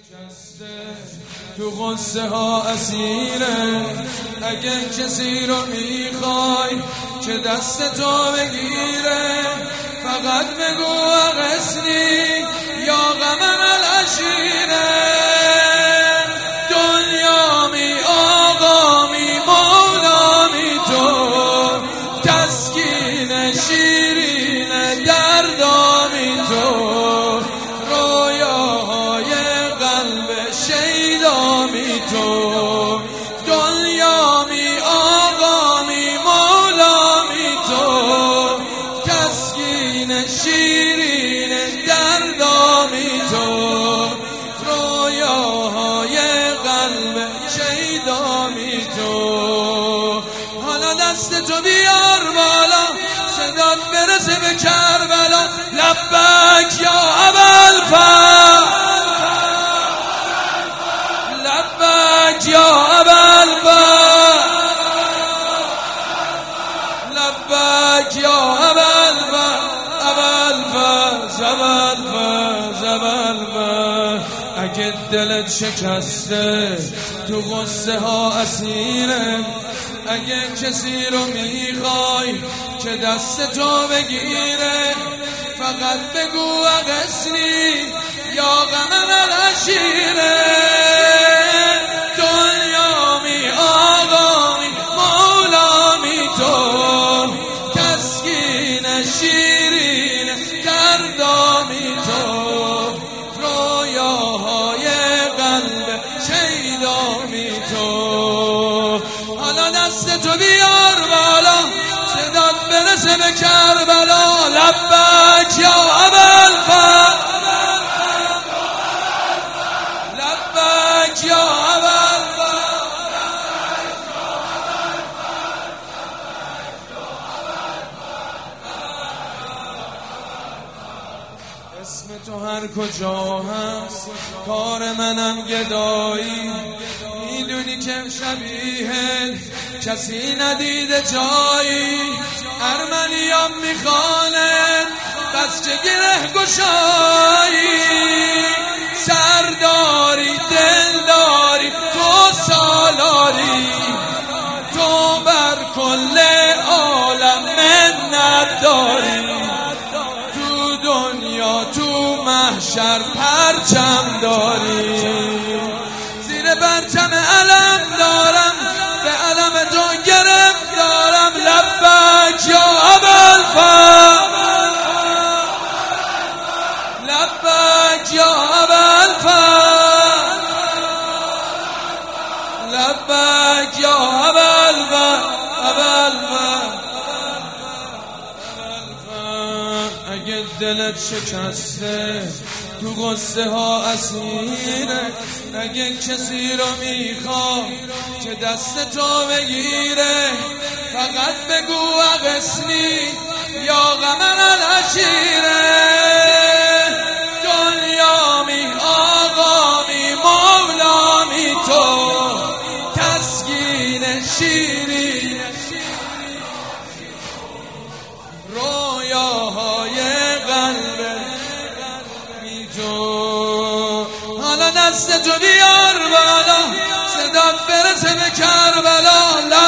تو غصه ها اسیره، اگه کسی رو میخوای که دست تو بگیره، فقط بگو اغثنی یا قمر العشیره. دنیامی آقامی مولامی تو، تسکین شیرین دردامی تو، رویاهای قلب شیدامی تو. دنیامی آقامی مولامی تو، تسکین شیرین دردامی تو، رویاهای قلب شیدامی تو. حالا دست تو بیار بالا، صدات برسه به کربلا. لبک یا ابوالفضل، لبک یا ابوالفضل، لبک یا ابوالفضل، ابوالفضل، ابوالفضل، ابوالفضل. اگه دلت شکسته تو غصه ها اسیره، اگه کسی رو میخوای که دست تو بگیره، فقط بگو اغثنی یا قمر العشیره. دنیامی آقامی مولامی تو، تسکین شیرین دردامی تو، رویاهای قلب شیدامی تو. حالا دست تو بیار بالا، صدات برسه به کربلا. لبک یا ابوالفضل، لبک یا ابوالفضل. اسم تو هر کجا هست کار منم گدایی، میدونی که شبیه کسی ندیده جایی. ارمنیام میخواند بس که گره گشایی، سرداری دلداری تو سالاری، تو بر کل عالم منت داری. تو دنیا تو محشر پرچم داری، زیر پرچم علم دارم، به علم تو گرفتارم. لبک یا ابوالفضل، لبک یا ابوالفضل، لبک یا ابوالفضل، ابوالفضل. اگه دلت شکسته تو غصه ها اسیره، اگه کسی رو میخوای که دست تو بگیره، فقط بگو اغثنی یا قمر العشیره. دنیامی آقامی مولامی تو، تسکین شیرین رویاهای قلب تو. حالا دست تو بیار بالا، صدات برسه به کربلا.